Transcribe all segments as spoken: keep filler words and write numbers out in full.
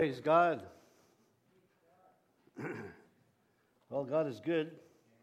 Praise God. Well, God is good.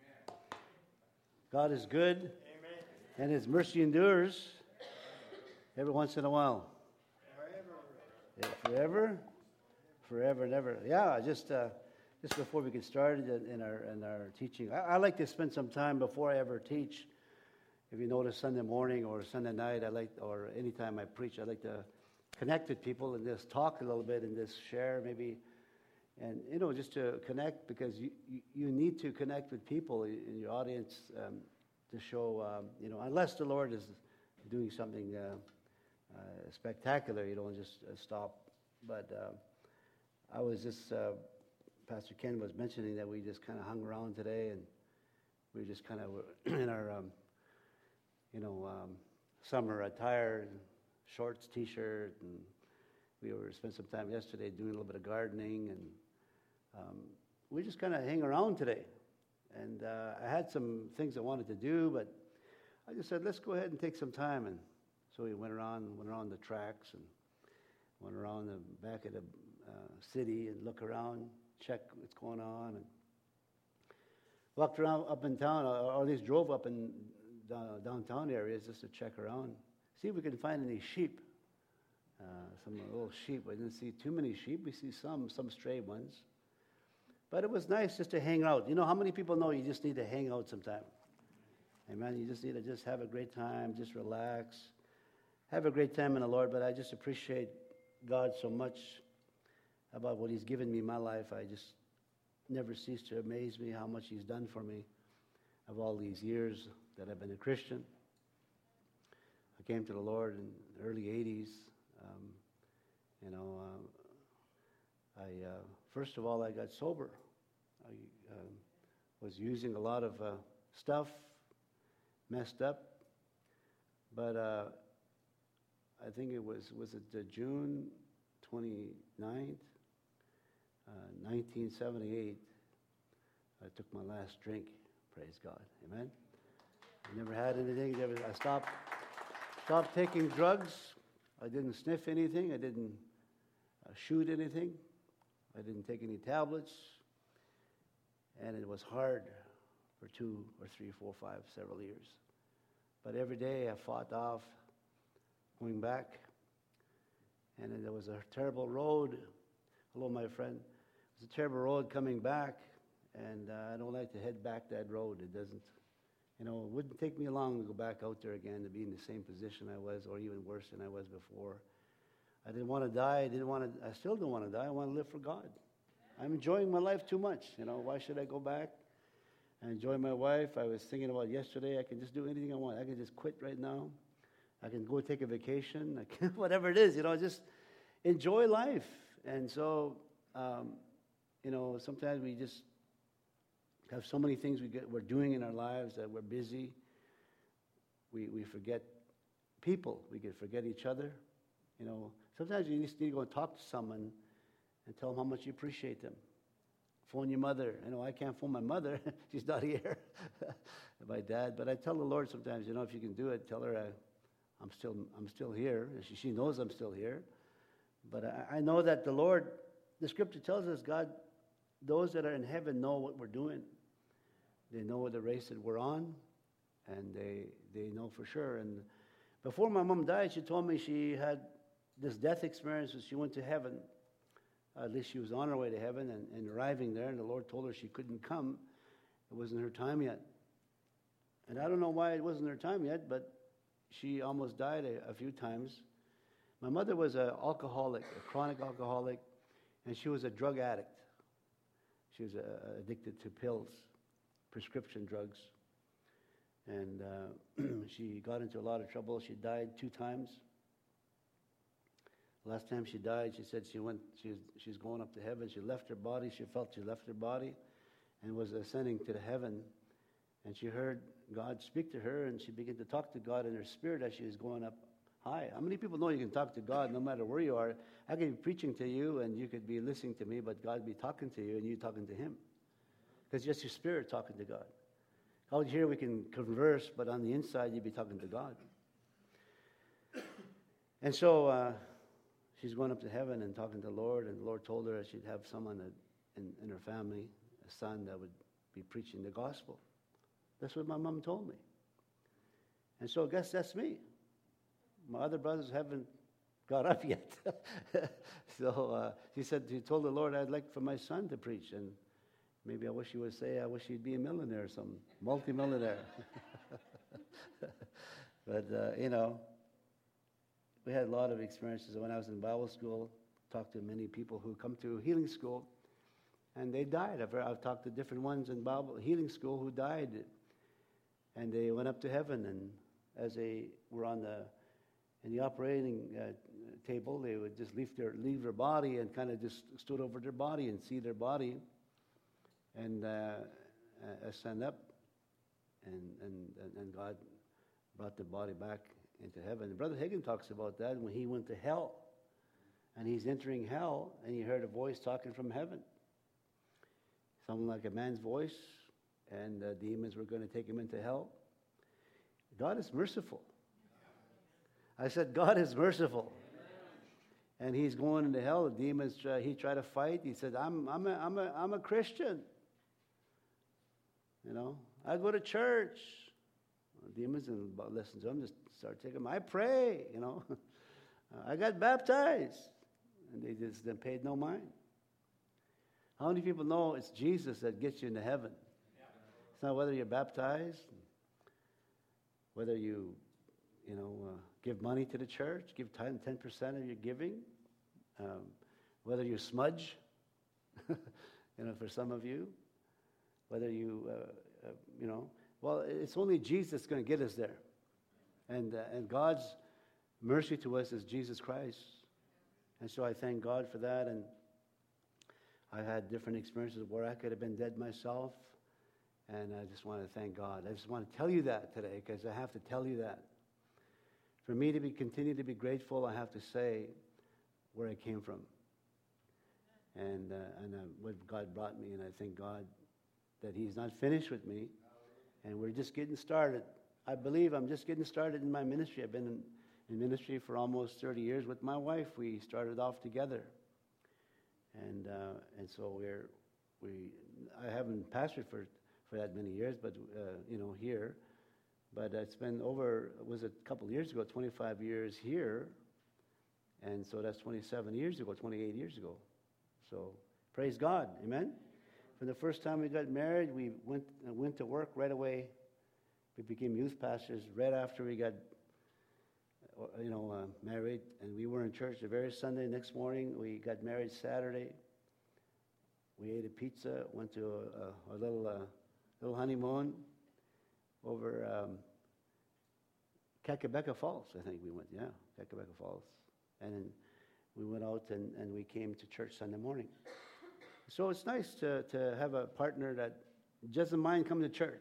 God is good. And His mercy endures every once in a while. Yeah, forever, forever and ever. Yeah, just uh, just before we get started in in our in our teaching, I, I like to spend some time before I ever teach. If you notice, Sunday morning or Sunday night, I like, or anytime I preach, I like to connect with people and just talk a little bit and just share maybe, and you know, just to connect, because you you, you need to connect with people in your audience um, to show, um, you know, unless the Lord is doing something uh, uh, spectacular, you don't just uh, stop. But uh, I was just, uh, Pastor Ken was mentioning that we just kind of hung around today, and we just kind of in our, um, you know, um, summer attire. Shorts, T-shirt, and we were spent some time yesterday doing a little bit of gardening, and um, we just kind of hang around today. And uh, I had some things I wanted to do, but I just said, let's go ahead and take some time. And so we went around, went around the tracks, and went around the back of the uh, city and look around, check what's going on, and walked around up in town, or, or at least drove up in uh, downtown areas just to check around. See if we can find any sheep, uh, some little sheep. We didn't see too many sheep. We see some, some stray ones. But it was nice just to hang out. You know, how many people know you just need to hang out sometime? Amen. You just need to just have a great time, just relax, have a great time in the Lord. But I just appreciate God so much about what He's given me in my life. I just never cease to amaze me how much He's done for me of all these years that I've been a Christian. I came to the Lord in the early eighties. Um, you know, uh, I uh, first of all, I got sober. I uh, was using a lot of uh, stuff, messed up. But uh, I think it was, was it uh, June twenty-ninth, uh, nineteen seventy-eight, I took my last drink. Praise God. Amen. I never had anything. I stopped. Stopped taking drugs. I didn't sniff anything. I didn't uh, shoot anything. I didn't take any tablets. And it was hard for two or three, four, five, several years. But every day I fought off going back. And then there was a terrible road. Hello, my friend. It was a terrible road coming back. And uh, I don't like to head back that road. It doesn't. You know, it wouldn't take me long to go back out there again to be in the same position I was, or even worse than I was before. I didn't want to die. I didn't want to. I still don't want to die. I want to live for God. I'm enjoying my life too much. You know, why should I go back? I enjoy my wife. I was thinking about yesterday. I can just do anything I want. I can just quit right now. I can go take a vacation. I can, whatever it is. You know, just enjoy life. And so, um, you know, sometimes we just have so many things we get, we're doing in our lives that we're busy. We we forget people. We can forget each other. You know, sometimes you just need to go and talk to someone and tell them how much you appreciate them. Phone your mother. You know, I can't phone my mother. She's not here. My dad. But I tell the Lord sometimes, you know, if you can do it, tell her I, I'm still I'm still here. She, she knows I'm still here. But I, I know that the Lord, the Scripture tells us, God, those that are in heaven know what we're doing. They know the race that we're on, and they they know for sure. And before my mom died, she told me she had this death experience when she went to heaven. At least she was on her way to heaven and, and arriving there, and the Lord told her she couldn't come. It wasn't her time yet. And I don't know why it wasn't her time yet, but she almost died a, a few times. My mother was an alcoholic, a chronic alcoholic, and she was a drug addict. She was uh, addicted to pills, prescription drugs, and uh, she got into a lot of trouble. She died two times. Last time she died, she said she went. She's she's going up to heaven. She left her body. She felt she left her body, and was ascending to the heaven. And she heard God speak to her, and she began to talk to God in her spirit as she was going up high. How many people know you can talk to God no matter where you are? I could be preaching to you, and you could be listening to me, but God be talking to you, and you talking to Him. Because just your spirit talking to God. Out here we can converse, but on the inside you'd be talking to God. And so uh, she's going up to heaven and talking to the Lord, and the Lord told her that she'd have someone that, in, in her family, a son that would be preaching the gospel. That's what my mom told me. And so I guess that's me. My other brothers haven't got up yet. so uh, she said, she told the Lord, I'd like for my son to preach. And maybe I wish he would say, I wish he'd be a millionaire or some multi-millionaire. But, uh, you know, we had a lot of experiences. When I was in Bible school, talked to many people who come to healing school, and they died. I've, I've talked to different ones in Bible healing school who died, and they went up to heaven. And as they were on the in the operating uh, table, they would just leave their leave their body and kind of just stood over their body and see their body, and uh, uh, ascend up, and and and God brought the body back into heaven. And Brother Hagin talks about that when he went to hell, and he's entering hell, and he heard a voice talking from heaven, something like a man's voice, and uh, demons were going to take him into hell. God is merciful. I said, God is merciful. And he's going into hell. The demons, try, he tried to fight. He said, I'm, I'm, a, I'm, a, I'm a Christian. You know, I go to church. The demons didn't listen to him, just start taking him. I pray, you know. I got baptized. And they just then paid no mind. How many people know it's Jesus that gets you into heaven? It's not whether you're baptized, whether you, you know, uh, give money to the church, give ten percent of your giving, um, whether you smudge, you know, for some of you, whether you, uh, uh, you know, well, it's only Jesus that's going to get us there. And, uh, and God's mercy to us is Jesus Christ. And so I thank God for that. And I had different experiences where I could have been dead myself. And I just want to thank God. I just want to tell you that today, because I have to tell you that. For me to be continue to be grateful, I have to say where I came from. And, uh, and uh, what God brought me. And I thank God that He's not finished with me. And we're just getting started. I believe I'm just getting started in my ministry. I've been in, in ministry for almost thirty years with my wife. We started off together. And uh, and so we're, we, I haven't pastored for, for that many years, but, uh, you know, here. But it's been over, was it a couple of years ago, twenty-five years here. And so that's twenty-seven years ago, twenty-eight years ago. So praise God, amen? From the first time we got married, we went uh, went to work right away. We became youth pastors right after we got, uh, you know, uh, married. And we were in church the very Sunday. Next morning, we got married Saturday. We ate a pizza, went to a, a, a little uh, little honeymoon over um, Kakabeka Falls, I think we went, yeah, Kakabeka Falls. And then we went out and, and we came to church Sunday morning. So it's nice to, to have a partner that doesn't mind coming to church.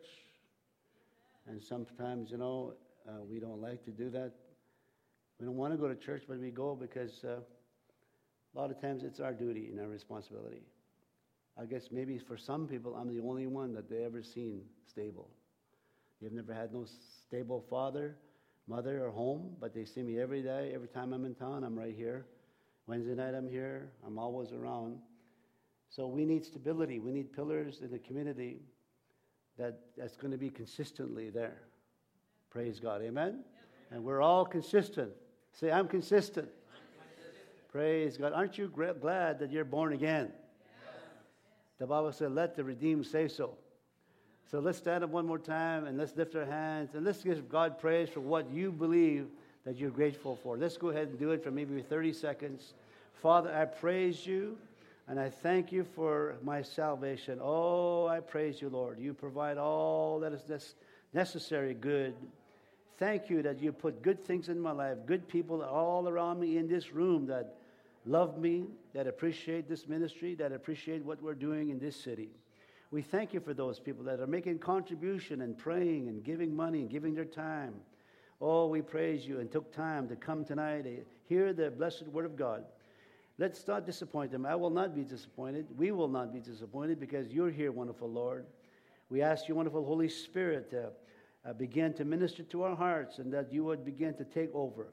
And sometimes, you know, uh, we don't like to do that. We don't want to go to church, but we go because uh, a lot of times it's our duty and our responsibility. I guess maybe for some people, I'm the only one that they ever seen stable. You've never had no stable father, mother, or home, but they see me every day. Every time I'm in town, I'm right here. Wednesday night, I'm here. I'm always around. So we need stability. We need pillars in the community that, that's going to be consistently there. Praise God. Amen? Yep. And we're all consistent. Say, I'm consistent. I'm consistent. Praise God. Aren't you gra- glad that you're born again? Yes. The Bible said, let the redeemed say so. So let's stand up one more time and let's lift our hands and let's give God praise for what you believe that you're grateful for. Let's go ahead and do it for maybe thirty seconds. Father, I praise you. And I thank you for my salvation. Oh, I praise you, Lord. You provide all that is necessary good. Thank you that you put good things in my life, good people all around me in this room that love me, that appreciate this ministry, that appreciate what we're doing in this city. We thank you for those people that are making contribution and praying and giving money and giving their time. Oh, we praise you and took time to come tonight to hear the blessed word of God. Let's not disappoint them. I will not be disappointed. We will not be disappointed because you're here, wonderful Lord. We ask you, wonderful Holy Spirit, to uh, begin to minister to our hearts and that you would begin to take over.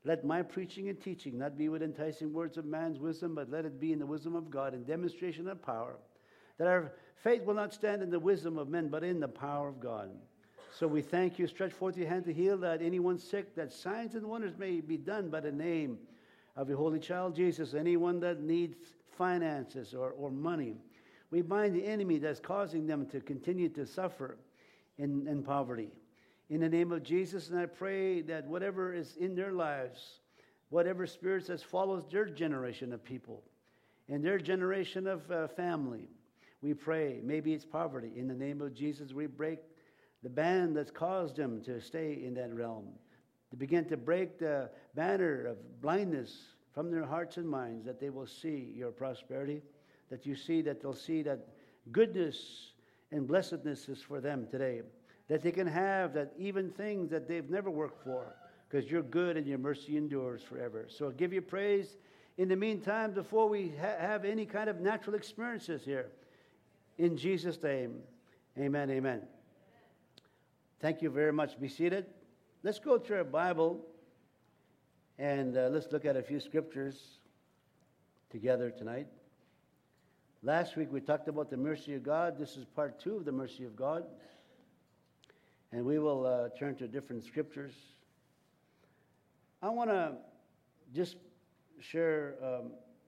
Let my preaching and teaching not be with enticing words of man's wisdom, but let it be in the wisdom of God in demonstration of power, that our faith will not stand in the wisdom of men, but in the power of God. So we thank you. Stretch forth your hand to heal that anyone sick, that signs and wonders may be done by the name of your holy child Jesus. Anyone that needs finances or, or money, we bind the enemy that's causing them to continue to suffer in, in poverty. In the name of Jesus, and I pray that whatever is in their lives, whatever spirits that follows their generation of people, and their generation of uh, family, we pray, maybe it's poverty. In the name of Jesus, we break the band that's caused them to stay in that realm, to begin to break the banner of blindness from their hearts and minds, that they will see your prosperity, that you see that they'll see that goodness and blessedness is for them today, that they can have that even things that they've never worked for, because you're good and your mercy endures forever. So I'll give you praise in the meantime before we ha- have any kind of natural experiences here. In Jesus' name, amen, amen. Thank you very much. Be seated. Let's go through our Bible and uh, let's look at a few scriptures together tonight. Last week we talked about the mercy of God. This is part two of the mercy of God. And we will uh, turn to different scriptures. I want to just share um,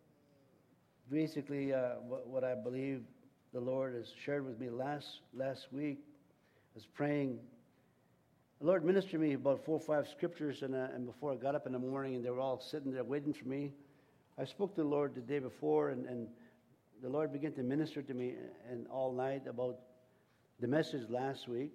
basically uh, what, what I believe the Lord has shared with me last last week. I was praying. The Lord ministered to me about four or five scriptures, and, uh, and before I got up in the morning, and they were all sitting there waiting for me. I spoke to the Lord the day before, and, and the Lord began to minister to me and all night about the message last week.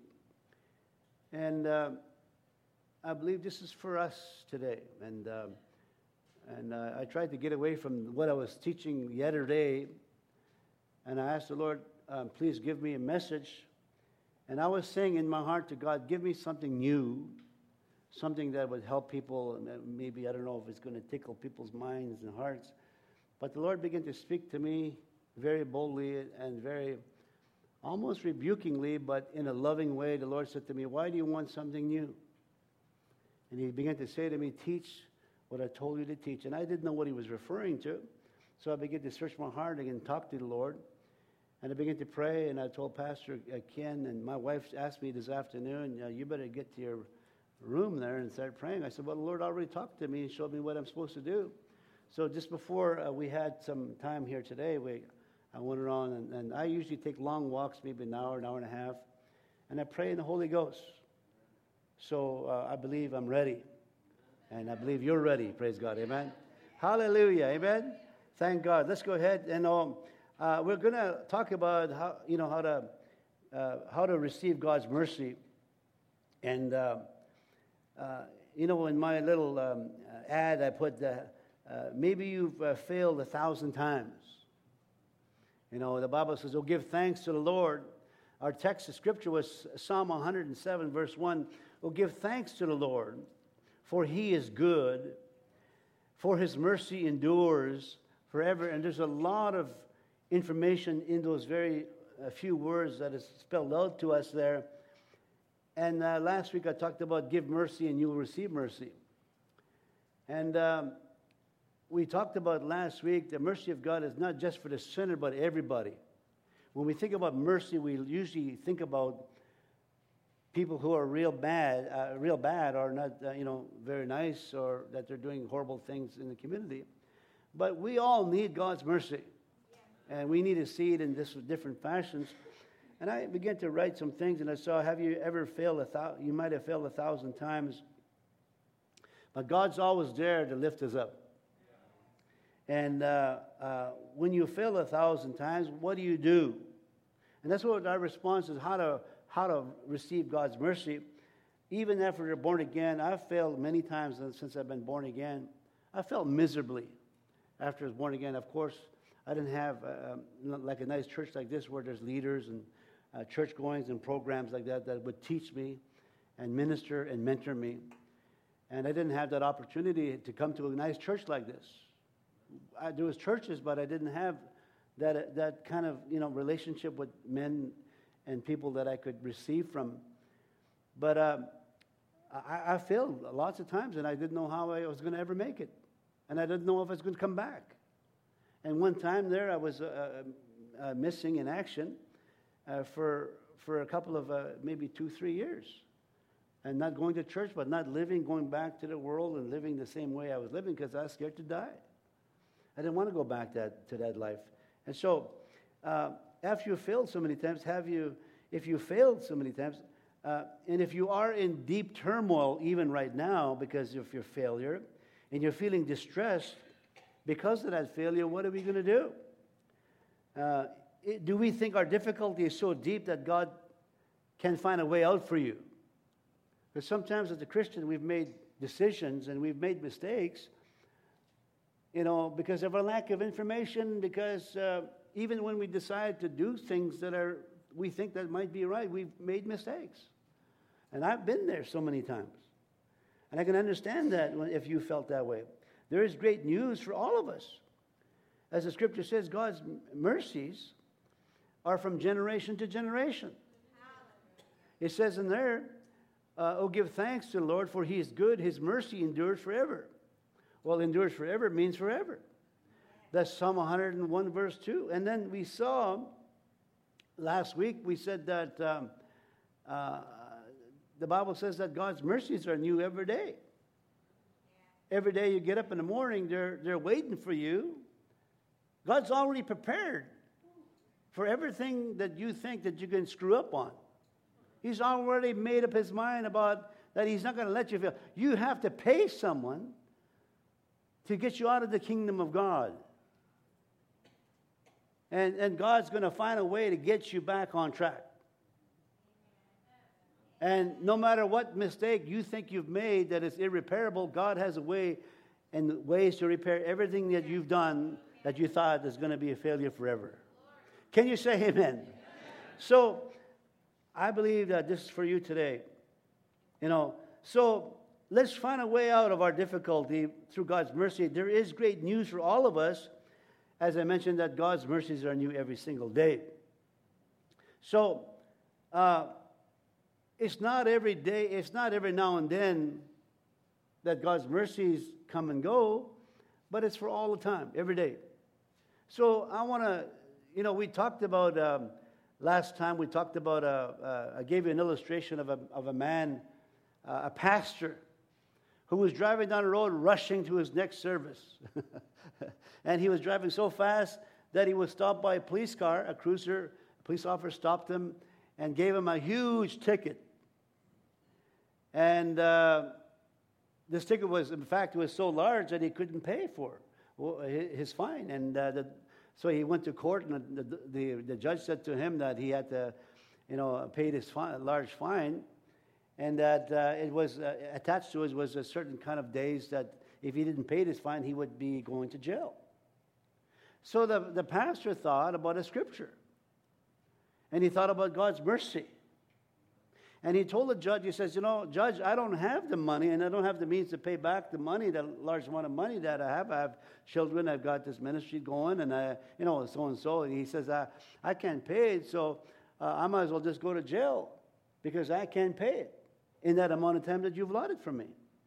And uh, I believe this is for us today. And uh, and uh, I tried to get away from what I was teaching the other day. And I asked the Lord, um, please give me a message. And I was saying in my heart to God, give me something new, something that would help people. Maybe, I don't know if it's going to tickle people's minds and hearts. But the Lord began to speak to me very boldly and very almost rebukingly, but in a loving way. The Lord said to me, why do you want something new? And he began to say to me, teach what I told you to teach. And I didn't know what he was referring to. So I began to search my heart and talk to the Lord. And I began to pray, and I told Pastor Ken, and my wife asked me this afternoon, you better get to your room there and start praying. I said, well, the Lord already talked to me and showed me what I'm supposed to do. So just before uh, we had some time here today, we I went around, and, and I usually take long walks, maybe an hour, an hour and a half, and I pray in the Holy Ghost. So uh, I believe I'm ready, and I believe you're ready. Praise God, amen. Hallelujah, amen. Thank God. Let's go ahead, and um, uh, we're going to talk about how you know how to uh, how to receive God's mercy, and uh, uh, you know in my little um, ad I put uh, uh, maybe you've uh, failed a thousand times. You know, the Bible says, oh, give thanks to the Lord. Our text of scripture was Psalm one hundred seven, verse one. Oh, give thanks to the Lord, for he is good, for his mercy endures forever. And there's a lot of information in those very uh, few words that is spelled out to us there. And uh, last week I talked about give mercy and you will receive mercy. And um, we talked about last week, the mercy of God is not just for the sinner, but everybody. When we think about mercy, we usually think about people who are real bad, uh, real bad, or not, uh, you know, very nice, or that they're doing horrible things in the community. But we all need God's mercy, and we need to see it in this different fashions. And I began to write some things, and I saw, have you ever failed a thousand? You might have failed a thousand times, but God's always there to lift us up. And uh, uh, when you fail a thousand times, what do you do? And that's what our response is, how to how to receive God's mercy. Even after you're born again, I've failed many times since I've been born again. I felt miserably after I was born again. Of course, I didn't have uh, like a nice church like this where there's leaders and uh, church goings and programs like that that would teach me and minister and mentor me. And I didn't have that opportunity to come to a nice church like this. I, there was churches, but I didn't have that that kind of you know relationship with men and people that I could receive from. But uh, I, I failed lots of times, and I didn't know how I was going to ever make it. And I didn't know if I was going to come back. And one time there, I was uh, uh, missing in action uh, for, for a couple of uh, maybe two, three years. And not going to church, but not living, going back to the world and living the same way I was living because I was scared to die. I didn't want to go back that, to that life. And so, uh, after you failed so many times, have you, if you failed so many times, uh, and if you are in deep turmoil even right now because of your failure, and you're feeling distressed because of that failure, what are we going to do? Uh, it, do we think our difficulty is so deep that God can find a way out for you? Because sometimes as a Christian, we've made decisions and we've made mistakes, you know, because of our lack of information, because uh, even when we decide to do things that are, we think that might be right, we've made mistakes. And I've been there so many times. And I can understand that if you felt that way. There is great news for all of us. As the scripture says, God's mercies are from generation to generation. It says in there, uh, oh, give thanks to the Lord, for he is good, his mercy endures forever. Well, endures forever means forever. That's Psalm one hundred one, verse two. And then we saw, last week, we said that um, uh, the Bible says that God's mercies are new every day. Every day you get up in the morning, they're, they're waiting for you. God's already prepared for everything that you think that you can screw up on. He's already made up his mind about that he's not going to let you fail. You have to pay someone to get you out of the kingdom of God. And, and God's going to find a way to get you back on track. And no matter what mistake you think you've made that is irreparable, God has a way and ways to repair everything that you've done that you thought is going to be a failure forever. Can you say amen? Amen. So, I believe that this is for you today. You know, so let's find a way out of our difficulty through God's mercy. There is great news for all of us. As I mentioned, that God's mercies are new every single day. So, uh, it's not every day, it's not every now and then that God's mercies come and go, but it's for all the time, every day. So I want to, you know, we talked about, um, last time we talked about, uh, uh, I gave you an illustration of a, of a man, uh, a pastor, who was driving down the road rushing to his next service. And he was driving so fast that he was stopped by a police car, a cruiser. A police officer stopped him and gave him a huge ticket. And uh, this ticket was, in fact, was so large that he couldn't pay for his fine. And uh, the, so he went to court, and the, the, the judge said to him that he had to, you know, pay this fine, large fine, and that uh, it was uh, attached to it was a certain kind of days that if he didn't pay this fine, he would be going to jail. So the, the pastor thought about a scripture. And he thought about God's mercy. And he told the judge, he says, you know, Judge, I don't have the money, and I don't have the means to pay back the money, the large amount of money that I have. I have children, I've got this ministry going, and I, you know, so and so. And he says, I, I can't pay it, so uh, I might as well just go to jail because I can't pay it in that amount of time that you've allotted for me.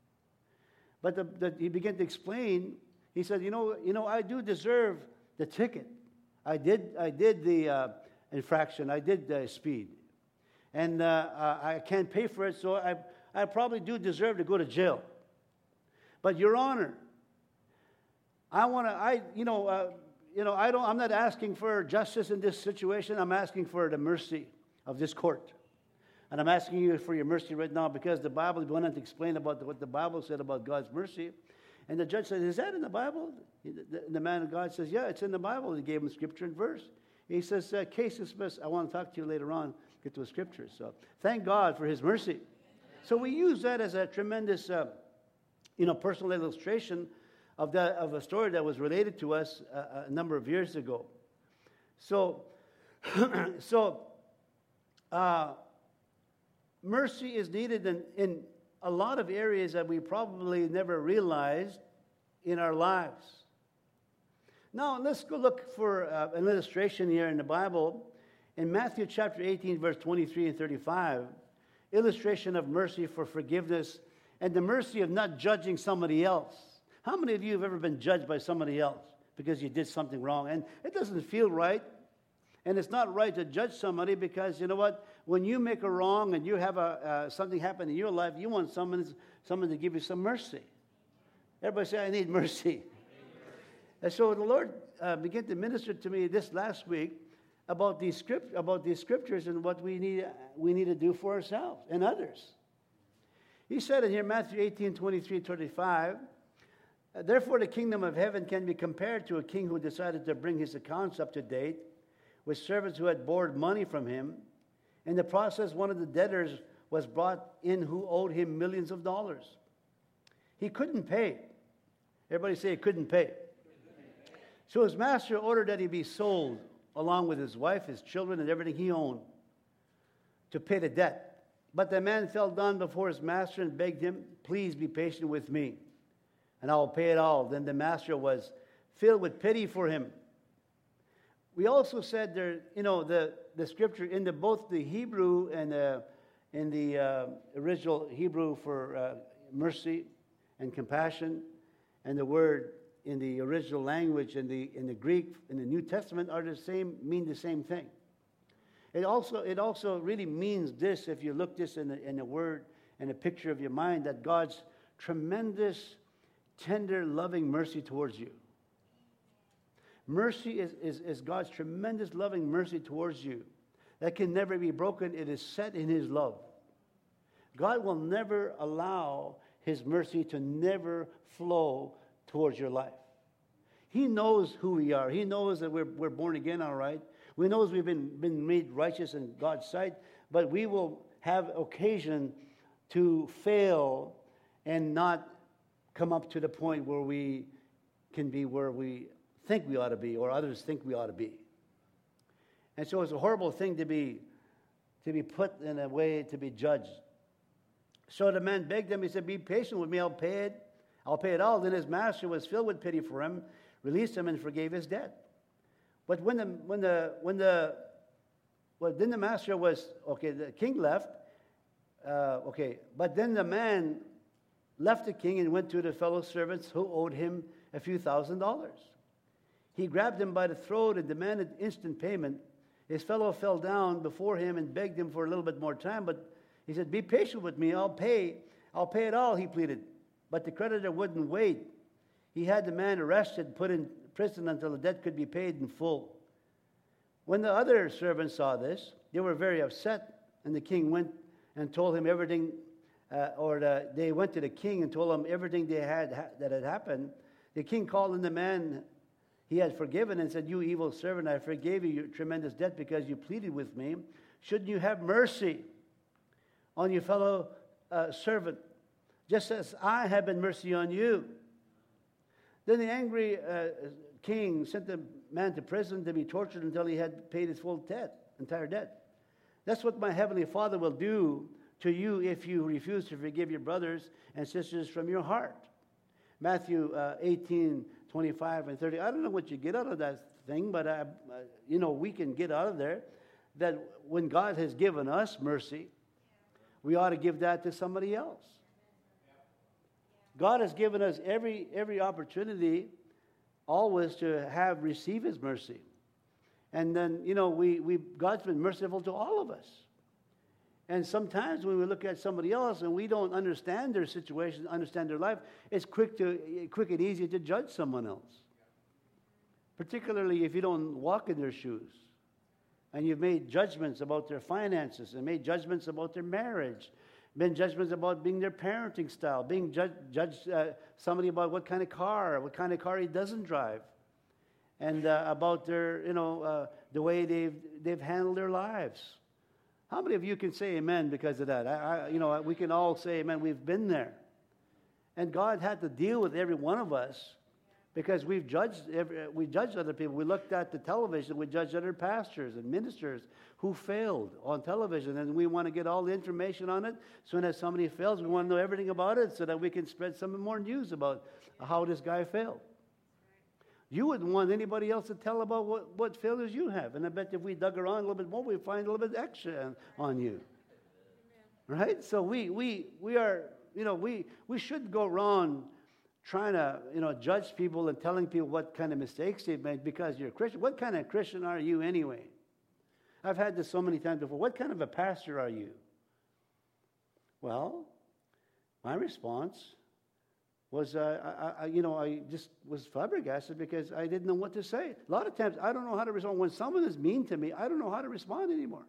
But the, the, he began to explain. He said, you know, you know, I do deserve the ticket. I did, I did the uh, infraction. I did the speed. And uh, I can't pay for it, so I, I probably do deserve to go to jail. But Your Honor, I want to, I, you know, uh, you know, I don't, I'm not asking for justice in this situation. I'm asking for the mercy of this court. And I'm asking you for your mercy right now because the Bible went on to explain about the, what the Bible said about God's mercy. And the judge said, is that in the Bible? The, the man of God says, yeah, it's in the Bible. He gave him scripture and verse. He says, uh, case dismissed. I want to talk to you later on, get to the scriptures. So thank God for his mercy. So we use that as a tremendous, uh, you know, personal illustration of, that, of a story that was related to us a, a number of years ago. So, so uh, mercy is needed in, in a lot of areas that we probably never realized in our lives. Now, let's go look for uh, an illustration here in the Bible. In Matthew chapter eighteen, verse twenty-three and thirty-five, illustration of mercy for forgiveness and the mercy of not judging somebody else. How many of you have ever been judged by somebody else because you did something wrong? And it doesn't feel right. And it's not right to judge somebody because, you know what? When you make a wrong and you have a, uh, something happen in your life, you want someone, someone to give you some mercy. Everybody say, I need mercy. And so the Lord uh, began to minister to me this last week about these script, about these scriptures and what we need, we need to do for ourselves and others. He said in here, Matthew eighteen, twenty-three, twenty-five, therefore the kingdom of heaven can be compared to a king who decided to bring his accounts up to date with servants who had borrowed money from him. In the process, one of the debtors was brought in who owed him millions of dollars. He couldn't pay. Everybody say he couldn't pay. So his master ordered that he be sold along with his wife, his children, and everything he owned to pay the debt. But the man fell down before his master and begged him, please be patient with me, and I will pay it all. Then the master was filled with pity for him. We also said there, you know, the, the scripture in the, both the Hebrew and the, in the uh, original Hebrew for uh, mercy and compassion, and the word in the original language in the in the Greek in the New Testament are the same, mean the same thing. It also it also really means this, if you look this in the, in the word and a picture of your mind, that God's tremendous, tender, loving mercy towards you. Mercy is, is, is God's tremendous, loving mercy towards you that can never be broken. It is set in His love. God will never allow His mercy to never flow towards your life. He knows who we are. He knows that we're, we're born again, all right. We know we've been, been made righteous in God's sight, but we will have occasion to fail and not come up to the point where we can be where we think we ought to be or others think we ought to be. And so it's a horrible thing to be, to be put in a way to be judged. So the man begged him, he said, be patient with me, I'll pay it. I'll pay it all. Then his master was filled with pity for him, released him, and forgave his debt. But when the when the when the well, then the master was okay. The king left. Uh, okay, but then the man left the king and went to the fellow servants who owed him a few thousand dollars. He grabbed him by the throat and demanded instant payment. His fellow fell down before him and begged him for a little bit more time. But he said, "Be patient with me. I'll pay. I'll pay it all." He pleaded. But the creditor wouldn't wait. He had the man arrested, put in prison until the debt could be paid in full. When the other servants saw this, they were very upset, and the king went and told him everything, uh, or the, they went to the king and told him everything they had ha- that had happened. The king called in the man he had forgiven and said, "You evil servant, I forgave you your tremendous debt because you pleaded with me. Shouldn't you have mercy on your fellow uh, servant, just as I have been mercy on you?" Then the angry uh, king sent the man to prison to be tortured until he had paid his full debt, entire debt. That's what my heavenly Father will do to you if you refuse to forgive your brothers and sisters from your heart. Matthew uh, eighteen, twenty-five and thirty. I don't know what you get out of that thing, but uh, uh, you know, we can get out of there that when God has given us mercy, we ought to give that to somebody else. God has given us every every opportunity always to have receive His mercy. And then, you know, we, we God's been merciful to all of us. And sometimes when we look at somebody else and we don't understand their situation, understand their life, it's quick to quick and easy to judge someone else. Particularly if you don't walk in their shoes. And you've made judgments about their finances and made judgments about their marriage. Been judgments about being their parenting style, being judged judge, uh, somebody about what kind of car, what kind of car he doesn't drive, and uh, about their, you know, uh, the way they've they've handled their lives. How many of you can say amen because of that? I, I, you know, we can all say amen. We've been there, and God had to deal with every one of us because we've judged every, we judged other people. We looked at the television. We judged other pastors and ministers who failed on television, and we want to get all the information on it. So when somebody fails, we want to know everything about it so that we can spread some more news about how this guy failed. You wouldn't want anybody else to tell about what, what failures you have. And I bet if we dug around a little bit more, we'd find a little bit extra on, on you. Right? So we we we are, you know, we we should go around trying to, you know, judge people and telling people what kind of mistakes they've made because you're a Christian. What kind of Christian are you anyway? I've had this so many times before. What kind of a pastor are you? Well, my response was, uh, I, I, you know, I just was flabbergasted because I didn't know what to say. A lot of times, I don't know how to respond. When someone is mean to me, I don't know how to respond anymore.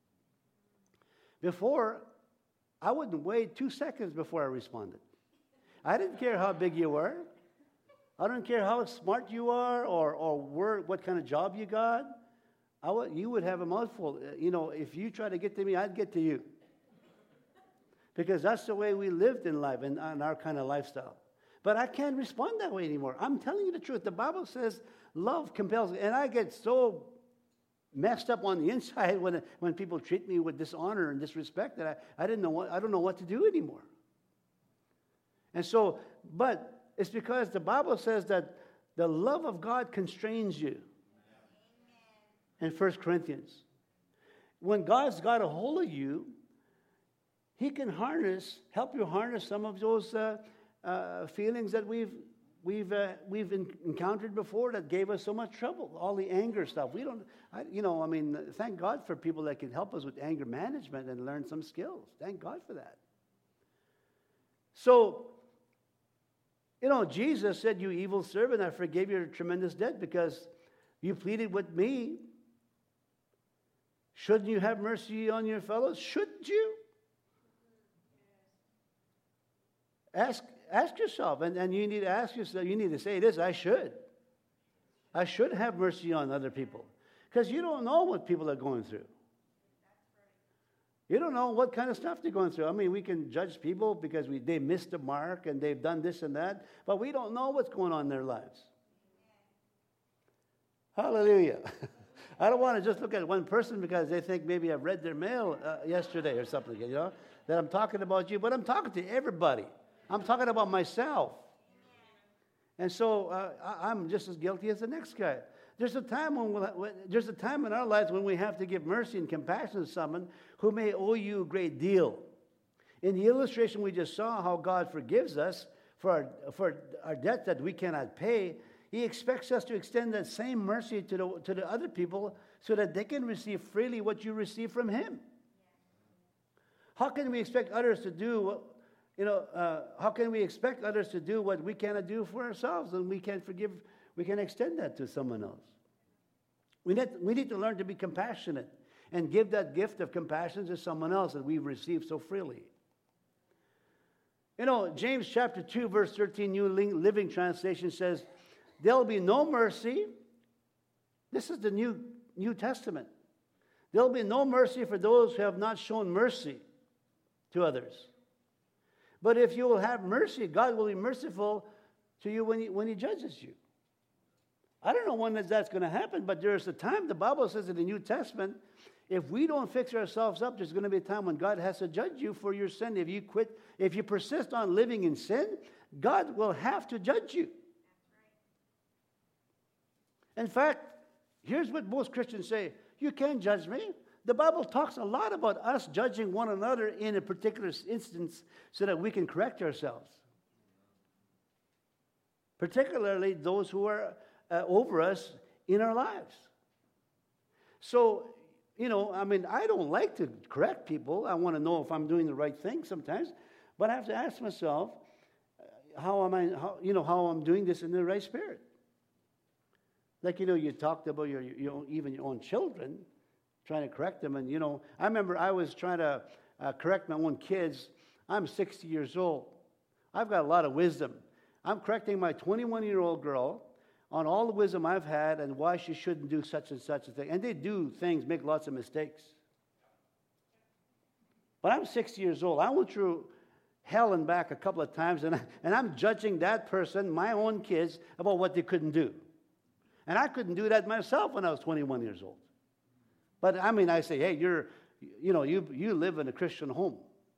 Before, I wouldn't wait two seconds before I responded. I didn't care how big you were. I don't care how smart you are or, or where, what kind of job you got. I would, you would have a mouthful. You know, if you try to get to me, I'd get to you. Because that's the way we lived in life and in, in our kind of lifestyle. But I can't respond that way anymore. I'm telling you the truth. The Bible says love compels. And I get so messed up on the inside when, when people treat me with dishonor and disrespect that I, I didn't know what, I don't know what to do anymore. And so, but it's because the Bible says that the love of God constrains you. In First Corinthians. When God's got a hold of you, He can harness, help you harness some of those uh, uh, feelings that we've we've uh, we've in, encountered before that gave us so much trouble. All the anger stuff. We don't, I, you know, I mean, thank God for people that can help us with anger management and learn some skills. Thank God for that. So, you know, Jesus said, "You evil servant, I forgave your tremendous debt because you pleaded with me. Shouldn't you have mercy on your fellows? Shouldn't you?" Ask, ask yourself, and, and you need to ask yourself, you need to say this, I should. I should have mercy on other people. Because you don't know what people are going through. You don't know what kind of stuff they're going through. I mean, we can judge people because we, they missed the mark and they've done this and that, but we don't know what's going on in their lives. Hallelujah. I don't want to just look at one person because they think maybe I've read their mail uh, yesterday or something, you know, that I'm talking about you, but I'm talking to everybody. I'm talking about myself. And so uh, I, I'm just as guilty as the next guy. There's a time when, we'll, when there's a time in our lives when we have to give mercy and compassion to someone who may owe you a great deal. In the illustration we just saw, how God forgives us for our, for our debt that we cannot pay, He expects us to extend that same mercy to the, to the other people so that they can receive freely what you receive from Him. How can we expect others to do what, you know, uh, how can we expect others to do what we cannot do for ourselves and we can't forgive, we can extend that to someone else? We need, we need to learn to be compassionate and give that gift of compassion to someone else that we've received so freely. You know, James chapter two, verse thirteen, New Living Translation says, "There'll be no mercy." This is the New, New Testament. "There'll be no mercy for those who have not shown mercy to others. But if you will have mercy, God will be merciful to you when He, when he judges you." I don't know when that's going to happen, but there's a time, the Bible says in the New Testament, if we don't fix ourselves up, there's going to be a time when God has to judge you for your sin. If you quit, if you persist on living in sin, God will have to judge you. In fact, here's what most Christians say: you can't judge me. The Bible talks a lot about us judging one another in a particular instance so that we can correct ourselves. Particularly those who are uh, over us in our lives. So, you know, I mean, I don't like to correct people. I want to know if I'm doing the right thing sometimes. But I have to ask myself, how am I, how, you know, how I'm doing this in the right spirit. Like, you know, you talked about your, your own, even your own children, trying to correct them. And, you know, I remember I was trying to uh, correct my own kids. I'm sixty years old. I've got a lot of wisdom. I'm correcting my twenty-one-year-old girl on all the wisdom I've had and why she shouldn't do such and such a thing. And they do things, make lots of mistakes. But I'm sixty years old. I went through hell and back a couple of times, and, I, and I'm judging that person, my own kids, about what they couldn't do. And I couldn't do that myself when I was twenty-one years old. But, I mean, I say, hey, you're, you know, you, you live in a Christian home.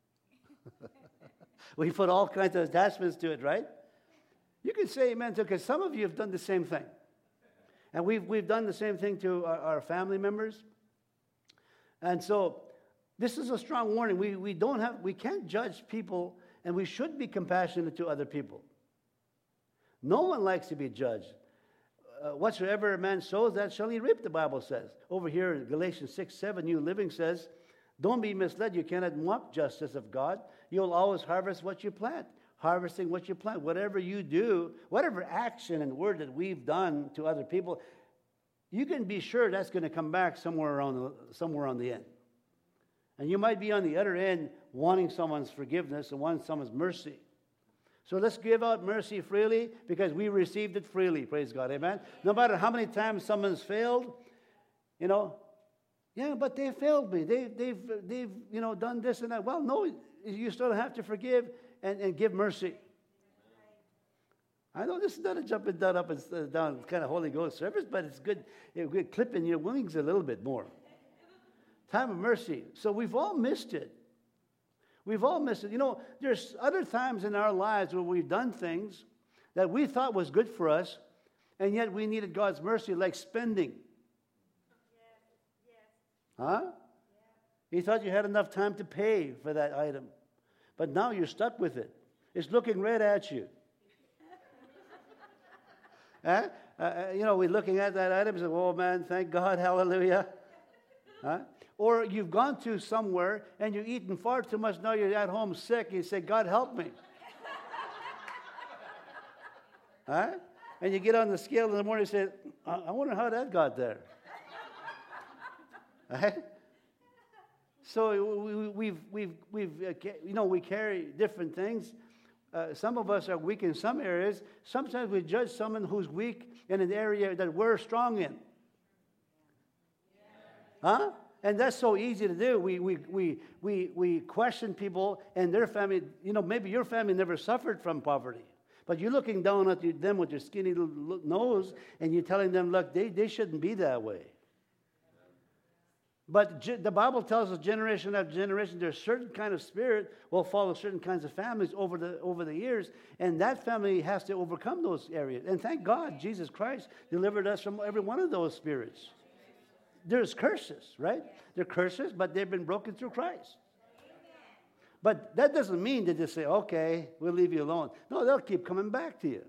We put all kinds of attachments to it, right? You can say amen to it, because some of you have done the same thing. And we've, we've done the same thing to our, our family members. And so, This is a strong warning. We, we don't have, we can't judge people, and we should be compassionate to other people. No one likes to be judged. Uh, whatsoever a man sows, that shall he reap, the Bible says. Over here in Galatians six, seven, New Living says, don't be misled. You cannot mock justice of God. You'll always harvest what you plant. Harvesting what you plant. Whatever you do, whatever action and word that we've done to other people, you can be sure that's going to come back somewhere around the, somewhere on the end. And you might be on the other end wanting someone's forgiveness and wanting someone's mercy. So let's give out mercy freely because we received it freely. Praise God. Amen. No matter how many times someone's failed, you know, yeah, but they failed me. They, they've, they've, you know, done this and that. Well, no, you still have to forgive and, and give mercy. I know this is not a jumping down, up and down kind of Holy Ghost service, but it's good. It's good clipping your wings a little bit more. Time of mercy. So we've all missed it. We've all missed it. You know, there's other times in our lives where we've done things that we thought was good for us, and yet we needed God's mercy, like spending. Huh? You thought you had enough time to pay for that item, but now you're stuck with it. It's looking right at you. huh? uh, you know, we're looking at that item and say, oh man, thank God, hallelujah. Huh? Or you've gone to somewhere and you've eaten far too much, now you're at home sick, and you say, God help me. huh? And you get on the scale in the morning and say, I, I wonder how that got there. Right? So we, we've, we've, we've, uh, you know, we carry different things. Uh, some of us are weak in some areas. Sometimes we judge someone who's weak in an area that we're strong in. Huh? And that's so easy to do. We, we, we, we, we question people and their family. You know, maybe your family never suffered from poverty. But you're looking down at them with your skinny little nose and you're telling them, look, they, they shouldn't be that way. But ge- the Bible tells us generation after generation, there's a certain kind of spirit will follow certain kinds of families over the over the years, and that family has to overcome those areas. And thank God, Jesus Christ delivered us from every one of those spirits. There's curses, right? They're curses, but they've been broken through Christ. But that doesn't mean they just say, okay, we'll leave you alone. No, they'll keep coming back to you.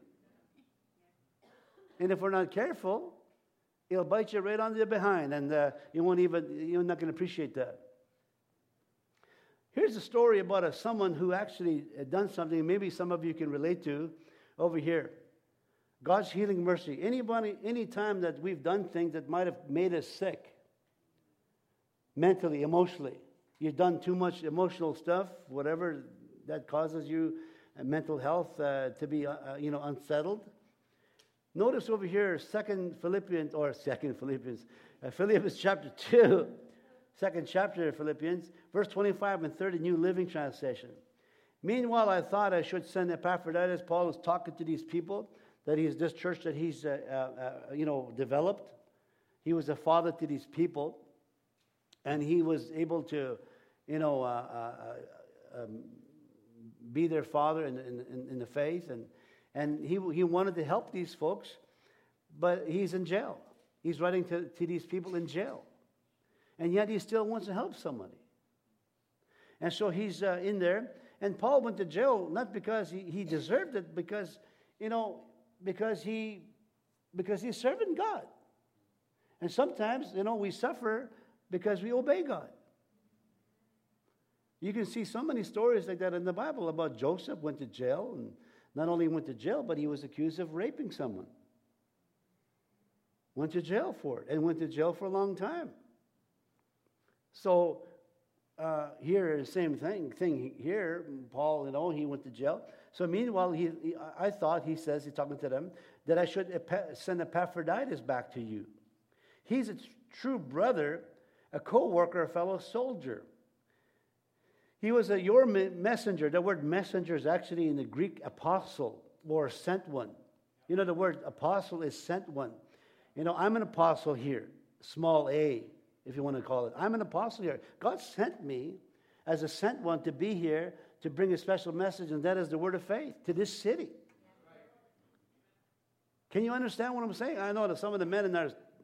And if we're not careful, it'll bite you right on the behind, and uh, you won't even, you're not going to appreciate that. Here's a story about a, someone who actually had done something maybe some of you can relate to over here. God's healing mercy. Anybody, any time that we've done things that might have made us sick, mentally, emotionally, you've done too much emotional stuff, whatever that causes you, uh, mental health uh, to be, uh, you know, unsettled. Notice over here, Second Philippians, or Second Philippians, uh, Philippians chapter two, second chapter of Philippians, verse twenty-five and thirty, New Living Translation. Meanwhile, I thought I should send Epaphroditus. Paul is talking to these people, that he's this church that he's, uh, uh, you know, developed. He was a father to these people, and he was able to, you know, uh, uh, um, be their father in, in, in the faith, and And he he wanted to help these folks, but he's in jail. He's writing to, to these people in jail. And yet he still wants to help somebody. And so he's uh, in there. And Paul went to jail not because he, he deserved it, because, you know, because he because he's serving God. And sometimes, you know, we suffer because we obey God. You can see so many stories like that in the Bible about Joseph went to jail, and not only went to jail, but he was accused of raping someone. Went to jail for it, and went to jail for a long time. So uh, here, the same thing. Thing here, Paul, you know, he went to jail. So meanwhile, he, he I thought, he says, he's talking to them, that I should send Epaphroditus back to you. He's a true brother, a co-worker, a fellow soldier. He was a your messenger. The word messenger is actually in the Greek apostle, or sent one. You know, the word apostle is sent one. You know, I'm an apostle here, small a, if you want to call it. I'm an apostle here. God sent me as a sent one to be here to bring a special message, and that is the word of faith to this city. Can you understand what I'm saying? I know that some of the men in our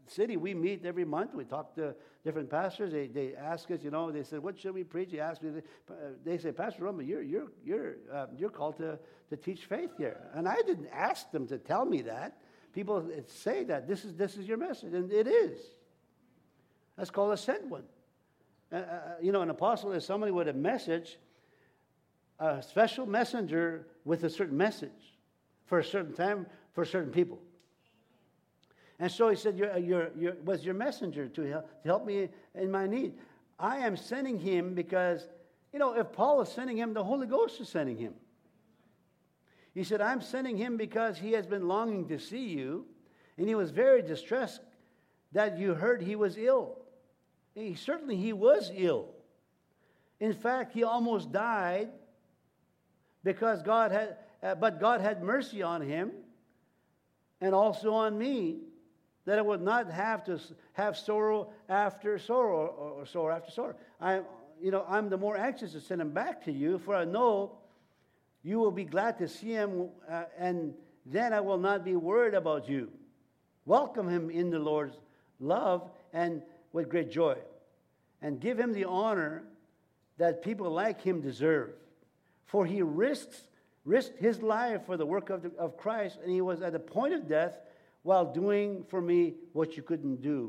city, we meet every month. We talk to different pastors. They, they ask us, you know, they said, what should we preach? They ask me, they say, Pastor Roman, you're, you're, you're, uh, you're called to, to teach faith here. And I didn't ask them to tell me that. People say that this is, this is your message, and it is. That's called a sent one. Uh, uh, you know, an apostle is somebody with a message, a special messenger with a certain message for a certain time, for certain people. And so he said, you're, you're, you're, was your messenger to help, to help me in my need. I am sending him because, you know, if Paul is sending him, the Holy Ghost is sending him. He said, I'm sending him because he has been longing to see you, and he was very distressed that you heard he was ill. He, certainly he was ill. In fact, he almost died because God had, uh, but God had mercy on him and also on me, that I would not have to have sorrow after sorrow or, or sorrow after sorrow. I, you know, I'm the more anxious to send him back to you, for I know you will be glad to see him, uh, and then I will not be worried about you. Welcome him in the Lord's love and with great joy, and give him the honor that people like him deserve. For he risks, risked his life for the work of, the, of Christ, and he was at the point of death while doing for me what you couldn't do.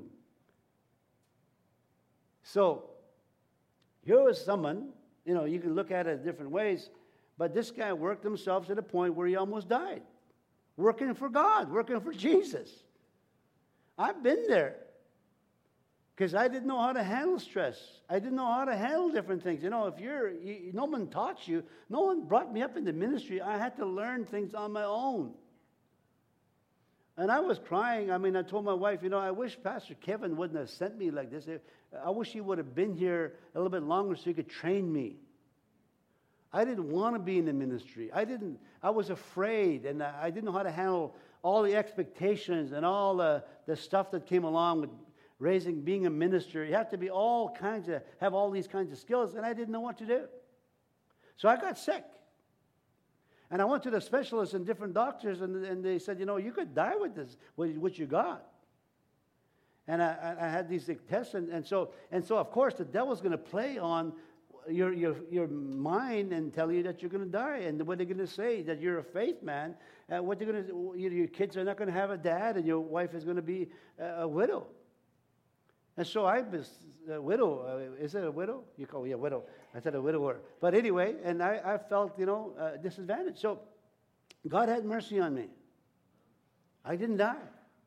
So, here was someone, you know, you can look at it different ways, but this guy worked himself to the point where he almost died. Working for God, working for Jesus. I've been there. Because I didn't know how to handle stress. I didn't know how to handle different things. You know, if you're, you, no one taught you, no one brought me up in the ministry. I had to learn things on my own. And I was crying. I mean, I told my wife, you know, I wish Pastor Kevin wouldn't have sent me like this. I wish he would have been here a little bit longer so he could train me. I didn't want to be in the ministry. I didn't, I was afraid, and I didn't know how to handle all the expectations and all the, the stuff that came along with raising, being a minister. You have to be all kinds of, have all these kinds of skills, and I didn't know what to do. So I got sick. And I went to the specialists and different doctors, and, and they said, you know, you could die with this, with what you got. And I, I had these tests, and, and so, and so of course, the devil's going to play on your, your, your mind and tell you that you're going to die. And what they're going to say, that you're a faith man, uh, what they're going to, your kids are not going to have a dad, and your wife is going to be a, a widow. And so I was a widow. Uh, is it a widow? You call me a widow. I said a widower. But anyway, and I, I felt, you know, uh, disadvantaged. So God had mercy on me. I didn't die.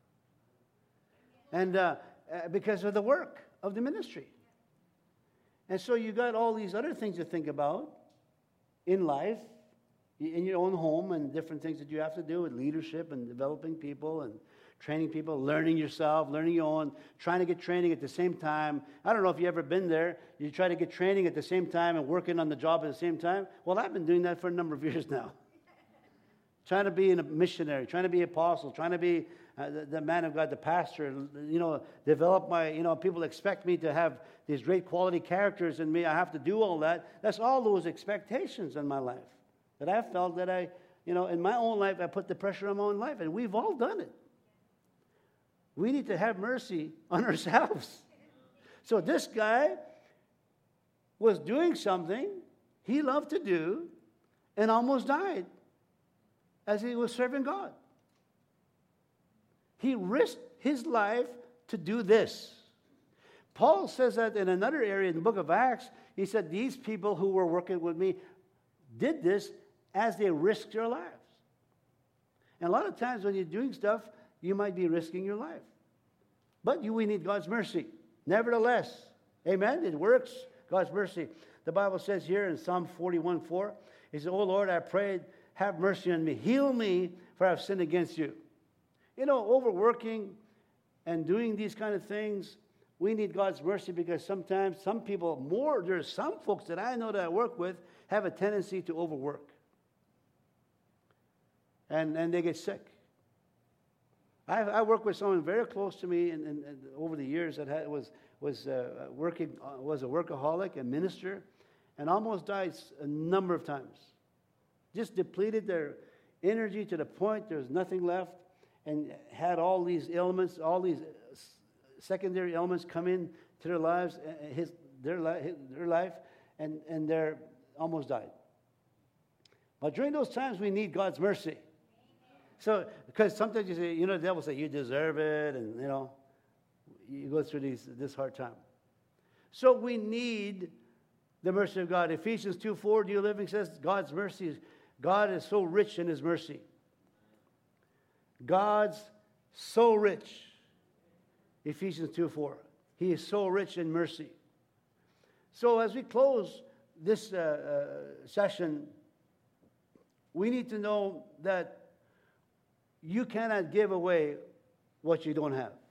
And uh, uh, because of the work of the ministry. And so you got all these other things to think about in life, in your own home, and different things that you have to do with leadership and developing people and training people, learning yourself, learning your own, trying to get training at the same time. I don't know if you've ever been there. You try to get training at the same time and working on the job at the same time. Well, I've been doing that for a number of years now. Trying to be a missionary, trying to be an apostle, trying to be uh, the, the man of God, the pastor, you know, develop my, you know, people expect me to have these great quality characters in me. I have to do all that. That's all those expectations in my life that I felt that I, you know, in my own life, I put the pressure on my own life, and we've all done it. We need to have mercy on ourselves. So this guy was doing something he loved to do and almost died as he was serving God. He risked his life to do this. Paul says that in another area in the book of Acts. He said, these people who were working with me did this as they risked their lives. And a lot of times when you're doing stuff, you might be risking your life. But you, we need God's mercy. Nevertheless, amen, it works, God's mercy. The Bible says here in Psalm forty-one four, he says, oh Lord, I prayed, have mercy on me. Heal me, for I've sinned against you. You know, overworking and doing these kind of things, we need God's mercy because sometimes some people, more, there's some folks that I know that I work with, have a tendency to overwork. And, and they get sick. I, I worked with someone very close to me and, and, and over the years that had, was was uh, working uh, was a workaholic, a minister, and almost died a number of times. Just depleted their energy to the point there was nothing left, and had all these ailments, all these secondary elements come in to their lives, his, their, li- their life, and, and they're almost died. But during those times, we need God's mercy. So, because sometimes you say, you know, the devil say, you deserve it, and, you know, you go through these, this hard time. So we need the mercy of God. Ephesians two four, New Living says, God's mercy, God is so rich in His mercy. God's so rich. Ephesians two four. He is so rich in mercy. So as we close this uh, uh, session, we need to know that you cannot give away what you don't have.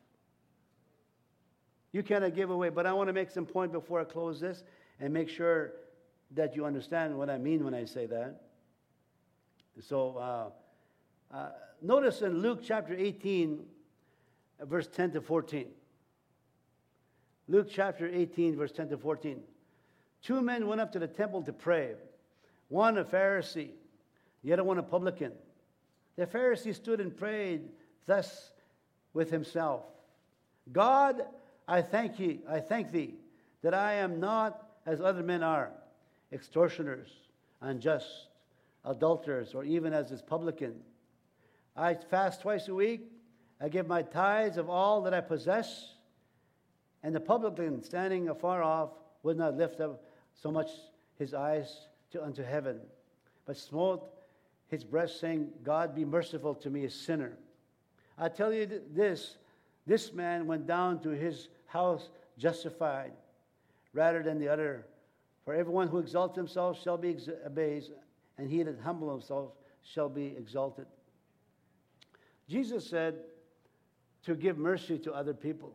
You cannot give away. But I want to make some point before I close this and make sure that you understand what I mean when I say that. So uh, uh, notice in Luke chapter eighteen, verse ten to fourteen. Luke chapter eighteen, verse ten to fourteen. Two men went up to the temple to pray. One a Pharisee, the other one a publican. The Pharisee stood and prayed thus with himself. God, I thank you, I thank thee that I am not as other men are, extortioners, unjust, adulterers, or even as this publican. I fast twice a week. I give my tithes of all that I possess. And the publican, standing afar off, would not lift up so much his eyes to unto heaven, but smote his breast, saying, God, be merciful to me, a sinner. I tell you this, this man went down to his house justified, rather than the other. For everyone who exalts himself shall be abased, and he that humbles himself shall be exalted. Jesus said to give mercy to other people.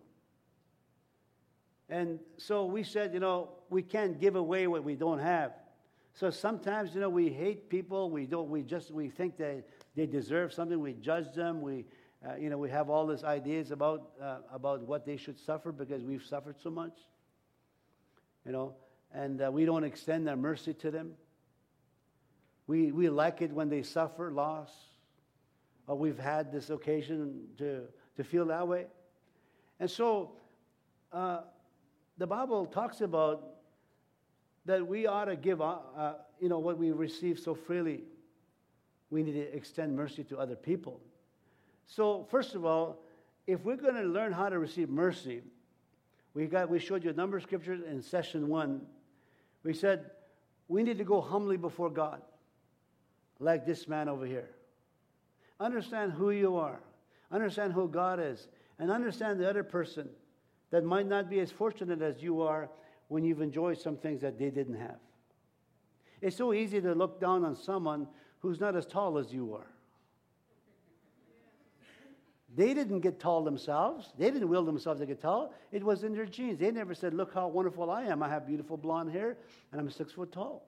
And so we said, you know, we can't give away what we don't have. So sometimes, you know, we hate people. We don't. We just we think they they deserve something. We judge them. We, uh, you know, we have all these ideas about uh, about what they should suffer because we've suffered so much. You know, and uh, we don't extend our mercy to them. We we like it when they suffer loss, or we've had this occasion to to feel that way, and so uh, the Bible talks about that we ought to give, uh, uh, you know, what we receive so freely. We need to extend mercy to other people. So, first of all, if we're going to learn how to receive mercy, we got we showed you a number of scriptures in session one. We said we need to go humbly before God, like this man over here. Understand who you are. Understand who God is. And understand the other person that might not be as fortunate as you are when you've enjoyed some things that they didn't have. It's so easy to look down on someone who's not as tall as you are. They didn't get tall themselves. They didn't will themselves to get tall. It was in their genes. They never said, look how wonderful I am. I have beautiful blonde hair, and I'm six foot tall.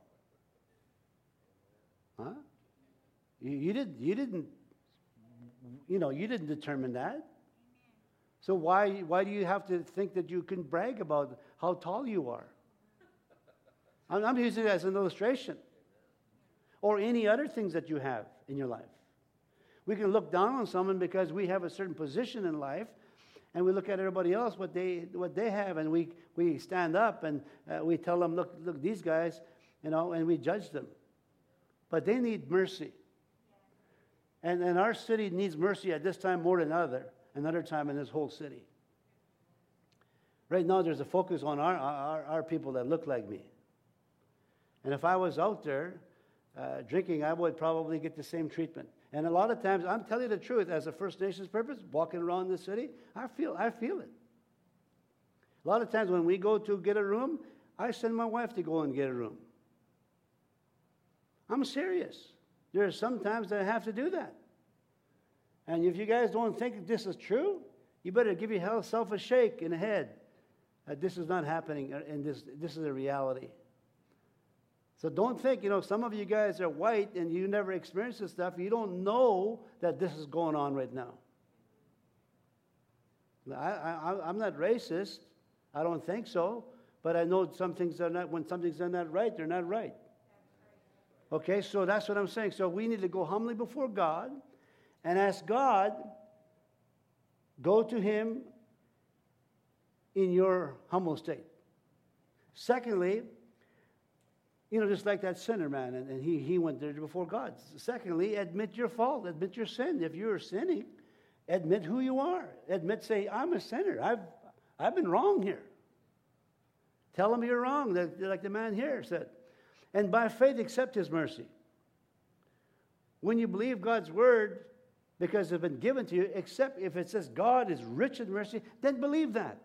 Huh? You, you, did, you didn't, you know, you didn't determine that. So why, why do you have to think that you can brag about how tall you are? I'm, I'm using it as an illustration. Or any other things that you have in your life. We can look down on someone because we have a certain position in life, and we look at everybody else, what they what they have, and we, we stand up and uh, we tell them, look, look, these guys, you know, and we judge them. But they need mercy. And, and our city needs mercy at this time more than other, another time in this whole city. Right now, there's a focus on our, our, our people that look like me. And if I was out there uh, drinking, I would probably get the same treatment. And a lot of times, I'm telling you the truth, as a First Nations purpose, walking around the city, I feel I feel it. A lot of times when we go to get a room, I send my wife to go and get a room. I'm serious. There are some times that I have to do that. And if you guys don't think this is true, you better give yourself a shake in the head. Uh, this is not happening, and this this is a reality. So don't think, you know, some of you guys are white and you never experienced this stuff. You don't know that this is going on right now. I, I, I'm not racist. I don't think so. But I know some things are not, when some things are not right, they're not right. Okay, so that's what I'm saying. So we need to go humbly before God and ask God, go to Him in your humble state. Secondly, you know, just like that sinner man, and, and he, he went there before God. Secondly, admit your fault, admit your sin. If you're sinning, admit who you are. Admit, say, I'm a sinner. I've, I've been wrong here. Tell him you're wrong, like the man here said. And by faith, accept his mercy. When you believe God's word, because it's been given to you, except if it says God is rich in mercy, then believe that.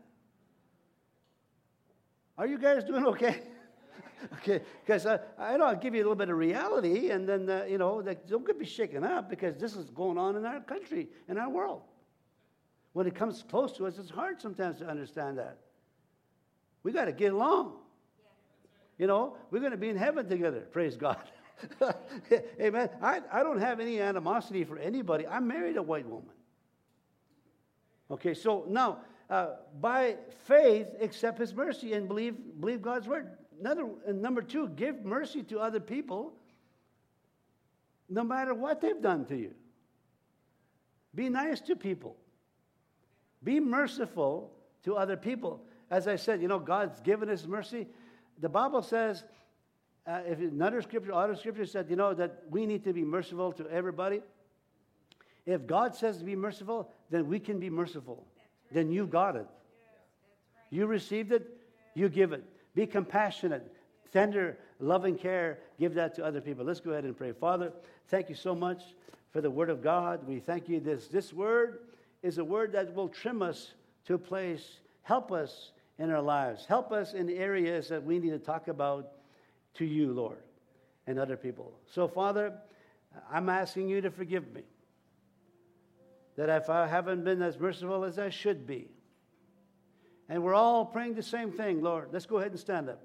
Are you guys doing okay? Okay, because I, I know I'll give you a little bit of reality, and then, uh, you know, that don't be shaken up, because this is going on in our country, in our world. When it comes close to us, it's hard sometimes to understand that. We got to get along. You know, we're going to be in heaven together, praise God. Amen. I, I don't have any animosity for anybody. I married a white woman. Okay, so now, uh, by faith, accept his mercy and believe, believe God's word. Another, and number two, give mercy to other people no matter what they've done to you. Be nice to people. Be merciful to other people. As I said, you know, God's given us mercy. The Bible says, uh, if another scripture, other scripture said, you know, that we need to be merciful to everybody. If God says to be merciful, then we can be merciful. Right. Then you got it. Yeah, right. You received it, yeah. You give it. Be compassionate, tender, loving care. Give that to other people. Let's go ahead and pray. Father, thank you so much for the word of God. We thank you. This, this word is a word that will trim us to a place. Help us in our lives. Help us in areas that we need to talk about to you, Lord, and other people. So, Father, I'm asking you to forgive me. That if I haven't been as merciful as I should be. And we're all praying the same thing, Lord. Let's go ahead and stand up.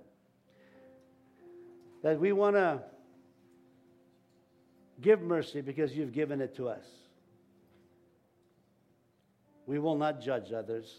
That we want to give mercy because you've given it to us. We will not judge others.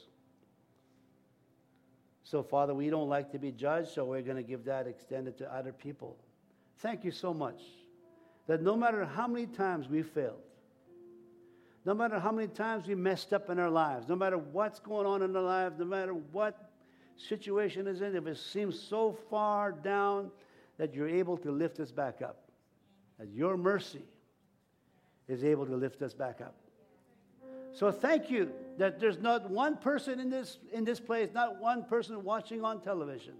So, Father, we don't like to be judged, so we're going to give that extended to other people. Thank you so much that no matter how many times we failed, no matter how many times we messed up in our lives, no matter what's going on in our lives, no matter what situation is in, if it seems so far down, that you're able to lift us back up. That your mercy is able to lift us back up. So thank you that there's not one person in this, in this place, not one person watching on television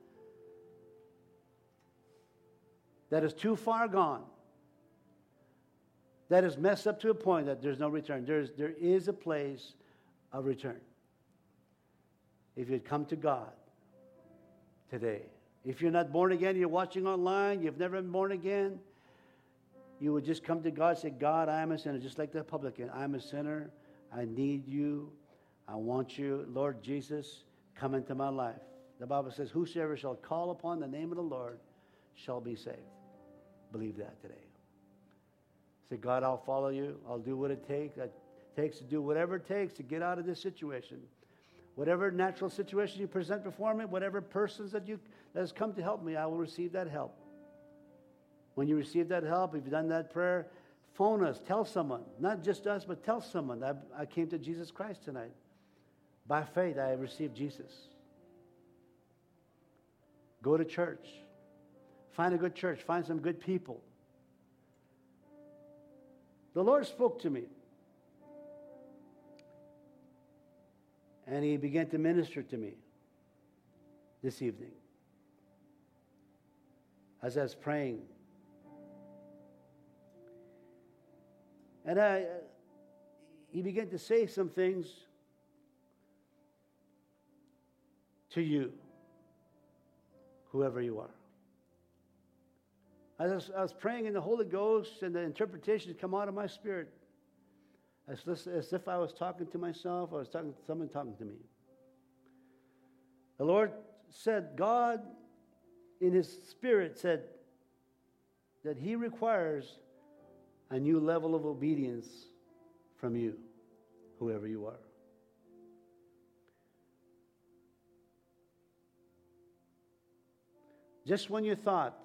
that is too far gone, that is messed up to a point that there's no return. There's, there is a place of return. If you'd come to God today. If you're not born again, you're watching online, you've never been born again, you would just come to God and say, God, I am a sinner, just like the publican. I'm a sinner. I need you. I want you. Lord Jesus, come into my life. The Bible says, whosoever shall call upon the name of the Lord shall be saved. Believe that today. Say, God, I'll follow you. I'll do what it takes. It takes to do whatever it takes to get out of this situation. Whatever natural situation you present before me, whatever persons that you that has come to help me, I will receive that help. When you receive that help, if you've done that prayer, phone us, tell someone. Not just us, but tell someone. I, I came to Jesus Christ tonight. By faith, I received Jesus. Go to church. Find a good church. Find some good people. The Lord spoke to me. And he began to minister to me this evening. As I was praying. And I, he began to say some things to you, whoever you are. As I was, I was praying in the Holy Ghost, and the interpretations come out of my spirit, as, as if I was talking to myself, I was talking to someone talking to me. The Lord said, God, in His Spirit, said that He requires a new level of obedience from you, whoever you are. Just when you thought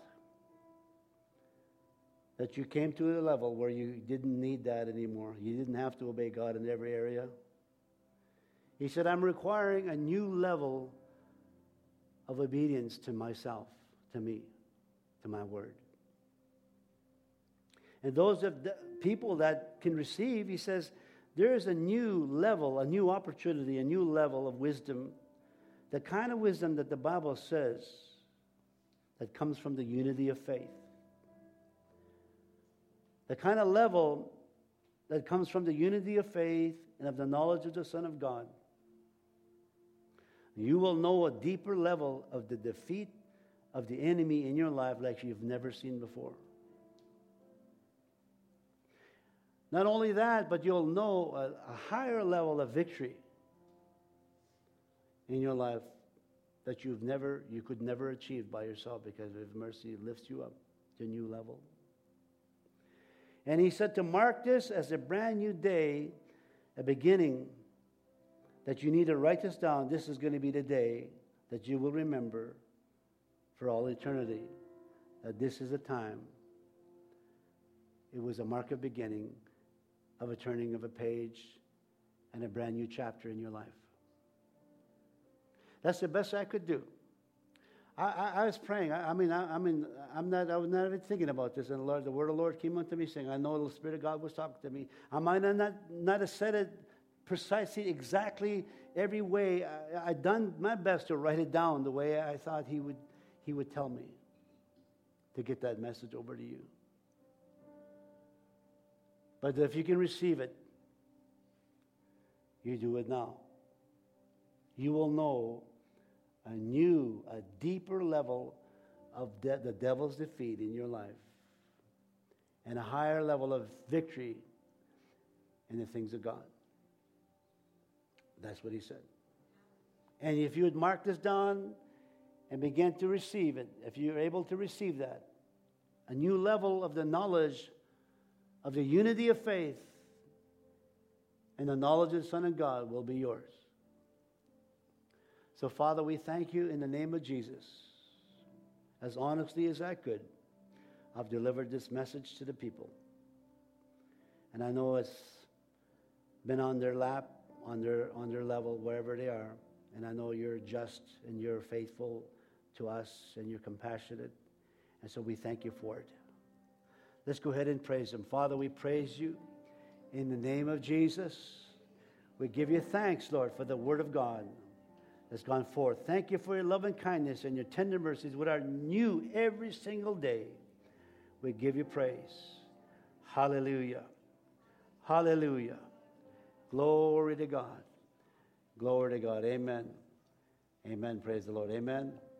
that you came to a level where you didn't need that anymore, you didn't have to obey God in every area, He said, I'm requiring a new level of obedience to myself, to me, to my word. And those of the people that can receive, he says, there is a new level, a new opportunity, a new level of wisdom, the kind of wisdom that the Bible says that comes from the unity of faith. The kind of level that comes from the unity of faith and of the knowledge of the Son of God. You will know a deeper level of the defeat of the enemy in your life like you've never seen before. Not only that, but you'll know a, a higher level of victory in your life that you've never, you could never achieve by yourself, because His mercy lifts you up to a new level. And he said to mark this as a brand new day, a beginning, that you need to write this down. This is going to be the day that you will remember for all eternity, that this is a time. It was a mark of beginning, of a turning of a page, and a brand new chapter in your life. That's the best I could do. I, I, I was praying. I, I mean, I, I mean, I'm not. I was not even thinking about this. And the Lord, the word of the Lord came unto me, saying, "I know the Spirit of God was talking to me. I might not not have said it precisely, exactly every way. I, I done my best to write it down the way I thought He would He would tell me to get that message over to you. But if you can receive it, you do it now. You will know a new, a deeper level of de- the devil's defeat in your life, and a higher level of victory in the things of God. That's what he said. And if you would mark this down and begin to receive it, if you're able to receive that, a new level of the knowledge of the unity of faith and the knowledge of the Son of God will be yours. So, Father, we thank you in the name of Jesus. As honestly as I could, I've delivered this message to the people. And I know it's been on their lap, on their, on their level, wherever they are. And I know you're just and you're faithful to us and you're compassionate. And so we thank you for it. Let's go ahead and praise him. Father, we praise you in the name of Jesus. We give you thanks, Lord, for the word of God that's gone forth. Thank you for your love and kindness and your tender mercies, which are new every single day. We give you praise. Hallelujah. Hallelujah. Glory to God. Glory to God. Amen. Amen. Praise the Lord. Amen.